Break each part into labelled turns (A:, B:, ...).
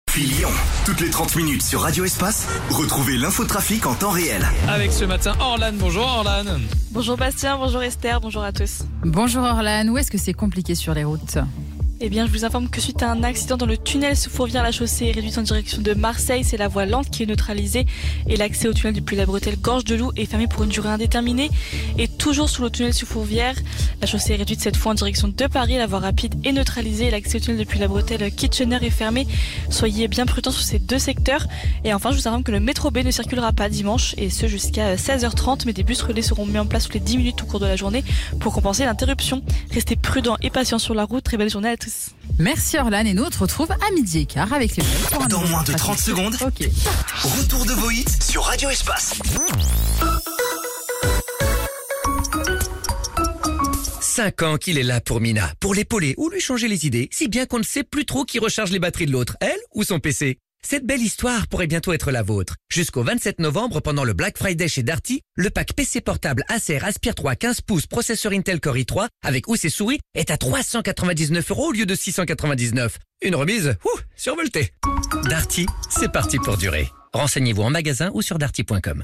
A: Puis Lyon, toutes les 30 minutes sur Radio Espace, retrouvez l'infotrafic en temps réel.
B: Avec ce matin, Orlan. Bonjour Orlan.
C: Bonjour Bastien, bonjour Esther, bonjour à tous.
D: Bonjour Orlan, où est-ce que c'est compliqué sur les routes ?
C: Eh bien, je vous informe que suite à un accident dans le tunnel sous Fourvière, la chaussée est réduite en direction de Marseille. C'est la voie lente qui est neutralisée et l'accès au tunnel depuis la bretelle Gorge de Loup est fermé pour une durée indéterminée. Et toujours sous le tunnel sous Fourvière, la chaussée est réduite cette fois en direction de Paris. La voie rapide est neutralisée et l'accès au tunnel depuis la bretelle Kitchener est fermé. Soyez bien prudents sur ces deux secteurs. Et enfin, je vous informe que le métro B ne circulera pas dimanche et ce jusqu'à 16h30. Mais des bus relais seront mis en place toutes les 10 minutes au cours de la journée pour compenser l'interruption. Restez prudents et patients sur la route. Très belle journée à tous.
D: Merci Orlan et nous on te retrouve à 12h15 avec les nouvelles.
A: Dans moins de 30 secondes,
D: Ok.
A: retour de vos hits sur Radio Espace.
E: 5 ans qu'il est là pour Mina, pour l'épauler ou lui changer les idées, si bien qu'on ne sait plus trop qui recharge les batteries de l'autre, elle ou son PC. Cette belle histoire pourrait bientôt être la vôtre. Jusqu'au 27 novembre, pendant le Black Friday chez Darty, le pack PC portable Acer Aspire 3 15 pouces processeur Intel Core i3 avec housse et souris est à 399 € au lieu de 699. Une remise, survoltée. Darty, c'est parti pour durer. Renseignez-vous en magasin ou sur darty.com.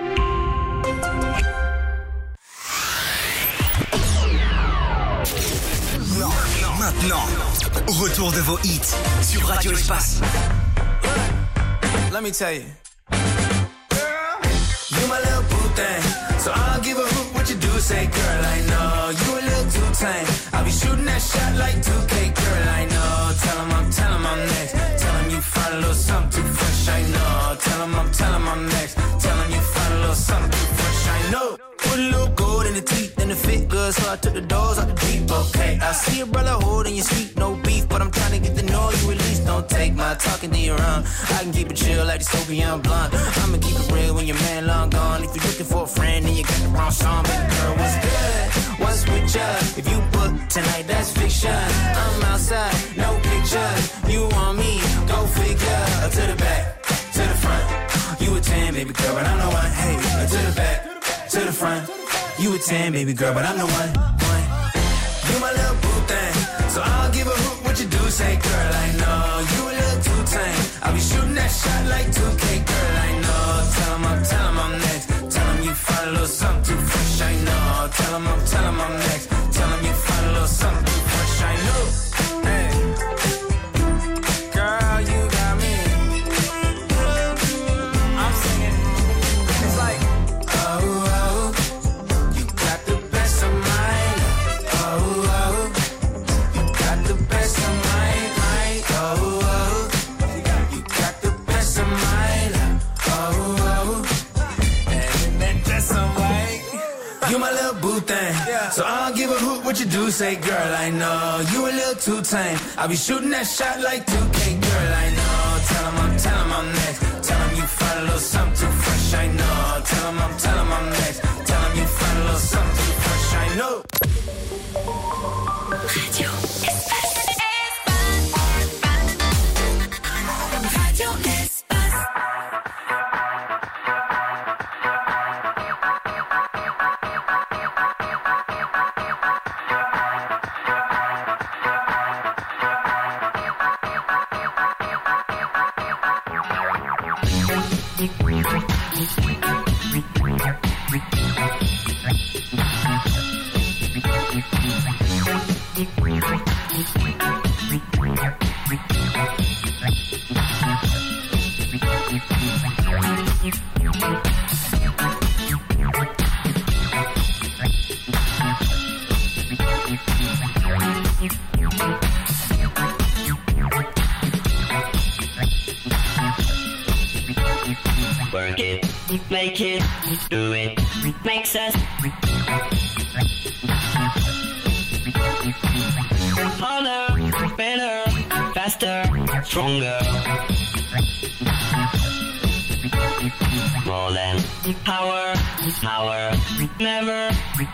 A: Maintenant, retour de vos hits sur Radio Espace.
F: Let me tell you, girl, you my little boo thing, so I'll give a hoot what you do. Say, girl, I know you a little too tame. I'll be shooting that shot like 2K, girl, I know. Tell 'em I'm next. Tell 'em you find a little something too fresh, I know. Tell 'em I'm next. Tell 'em you find a little something too fresh, I know. Put a little gold in the teeth and it fit good, so I took the doors out the Jeep. Okay, I see a brother holding your sweet, no beef, but I'm trying to get to know you at least. Don't take my talking to your own. I can keep it chill like the Soviet blunt. I'ma keep it real when your man long gone. If you're looking for a friend and you got the wrong song, baby girl, what's good? What's with ya? If you book tonight, that's fiction. I'm outside, no pictures. You want me? Go figure. To the back, to the front. You a 10, baby girl, but I'm the one. Hey, to the back, to the front. You a 10, baby girl, but I'm the one. You my little boo thing, so I'll give a hoot what you do. Say, girl, I know you a little too tame. I'll be shooting that shot like 2K, girl, I know. Tell 'em I'm next. Tell 'em you find a little something too fresh, I know. Tell 'em I'm next. Tell 'em you find a little something too fresh, I know. Hey, girl, you got me. I'm singing. It's like, oh, you got the best of mine. Oh, you got the best of mine. Oh, you got the best of mine. Oh, and that's some way. You my little boo thing, so I'll give a hoot what you do. Say, girl, I know you a little too tame. I'll be shooting that shot like 2K, girl, I know. Tell 'em I'm next. Tell 'em you find a little something too fresh, I know. Tell 'em I'm next. Tell 'em you find a little something too fresh, I know.
G: Radio Espace. Radio Espace.
H: Work it, make it, do it, makes us harder, better, faster, stronger. More than power, never,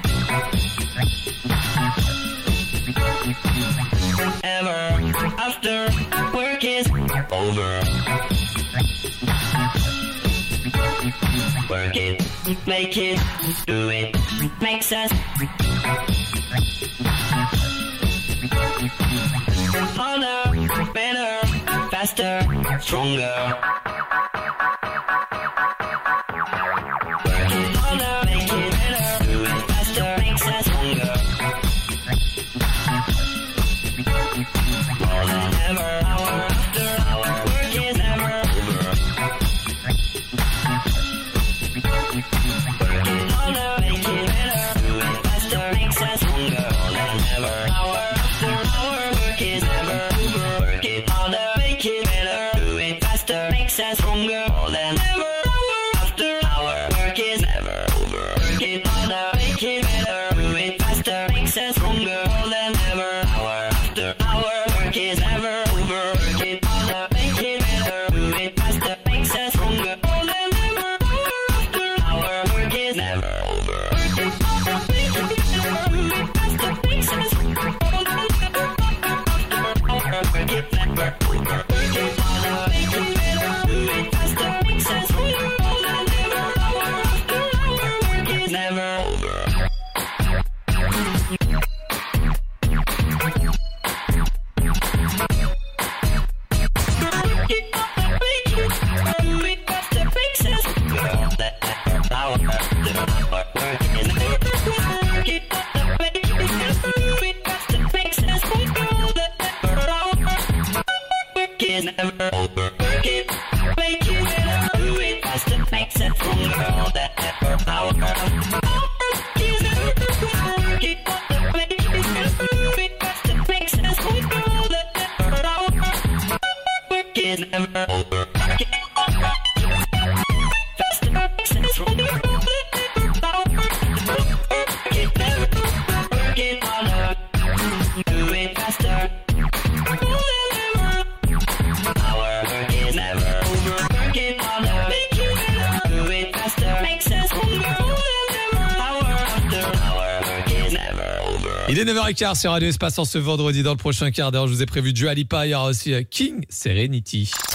H: ever, after work is over. Work it, make it, do it, makes us harder, better, faster, stronger. Work it harder, make it better. Do it faster, makes us stronger. More than ever, hour after hour, work is never over. Work it harder, make it better. Do it faster, makes us stronger. More than ever, hour after hour, work is never over. Work it harder, make it better. Do it faster, makes us stronger. More than ever, hour after hour, work is never over. Work it harder, make it better. Do it faster, makes us stronger. More than ever, hour after hour, work is never over. Work it harder, make it better. Do it faster, makes us stronger. More than ever, hour after hour, work is never over. Work it harder, make it better. Do it faster, makes us stronger. More than ever, hour, work it never over. Work it harder, make it better. Do it faster, makes us stronger. More than ever, hour after hour, work is never over. Never over. Work it, make it better. Do it faster, makes it stronger. That ever power. Work is never over. Work it faster, make it better. Do it faster, makes it stronger. That ever power. Work is never over. Work it faster, makes it stronger. That ever power. Work it never. Work it harder. Do it faster.
B: Il est 9h15 sur Radio Espace en ce vendredi. Dans le prochain quart d'heure, je vous ai prévu Dua Lipa. Il y aura aussi King Serenity.